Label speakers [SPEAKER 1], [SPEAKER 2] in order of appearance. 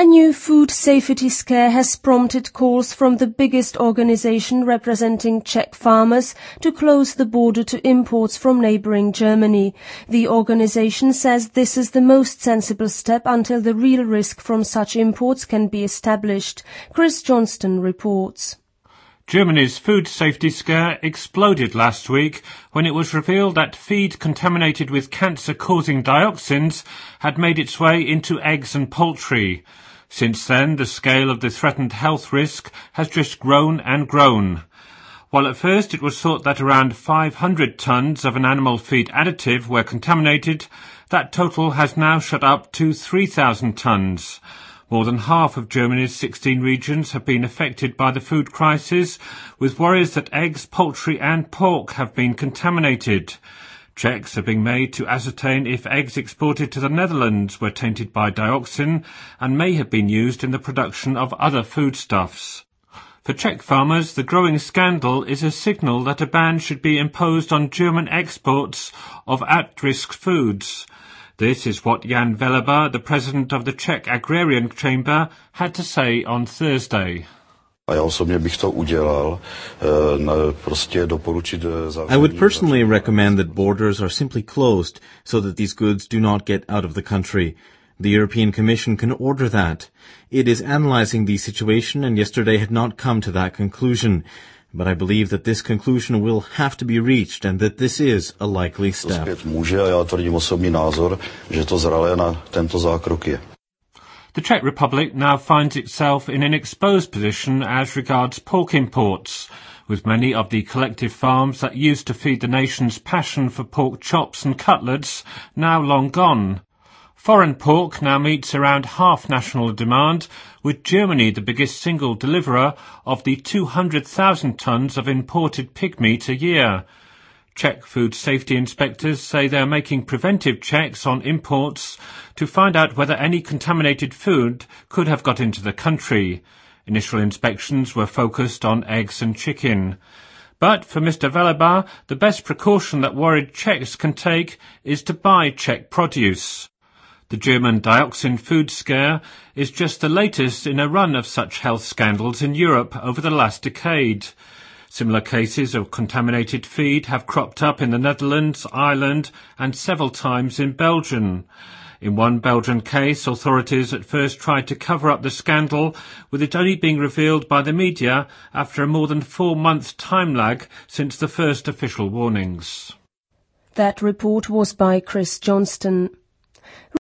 [SPEAKER 1] A new food safety scare has prompted calls from the biggest organization representing Czech farmers to close the border to imports from neighboring Germany. The organization says this is the most sensible step until the real risk from such imports can be established. Chris Johnston reports.
[SPEAKER 2] Germany's food safety scare exploded last week when it was revealed that feed contaminated with cancer-causing dioxins had made its way into eggs and poultry. Since then, the scale of the threatened health risk has just grown and grown. While at first it was thought that around 500 tons of an animal feed additive were contaminated, that total has now shot up to 3,000 tons. More than half of Germany's 16 regions have been affected by the food crisis, with worries that eggs, poultry and pork have been contaminated. Checks are being made to ascertain if eggs exported to the Netherlands were tainted by dioxin and may have been used in the production of other foodstuffs. For Czech farmers, the growing scandal is a signal that a ban should be imposed on German exports of at-risk foods. This is what Jan Veleba, the president of the Czech Agrarian Chamber, had to say on Thursday.
[SPEAKER 3] I would personally recommend that borders are simply closed so that these goods do not get out of the country. The European Commission can order that. It is analyzing the situation and yesterday had not come to that conclusion. But I believe that this conclusion will have to be reached and that this is a likely step.
[SPEAKER 2] The Czech Republic now finds itself in an exposed position as regards pork imports, with many of the collective farms that used to feed the nation's passion for pork chops and cutlets now long gone. Foreign pork now meets around half national demand, with Germany the biggest single deliverer of the 200,000 tons of imported pig meat a year. Czech food safety inspectors say they are making preventive checks on imports to find out whether any contaminated food could have got into the country. Initial inspections were focused on eggs and chicken. But for Mr. Veleba, the best precaution that worried Czechs can take is to buy Czech produce. The German dioxin food scare is just the latest in a run of such health scandals in Europe over the last decade. Similar cases of contaminated feed have cropped up in the Netherlands, Ireland and several times in Belgium. In one Belgian case, authorities at first tried to cover up the scandal, with it only being revealed by the media after a more than 4-month time lag since the first official warnings.
[SPEAKER 1] That report was by Chris Johnston.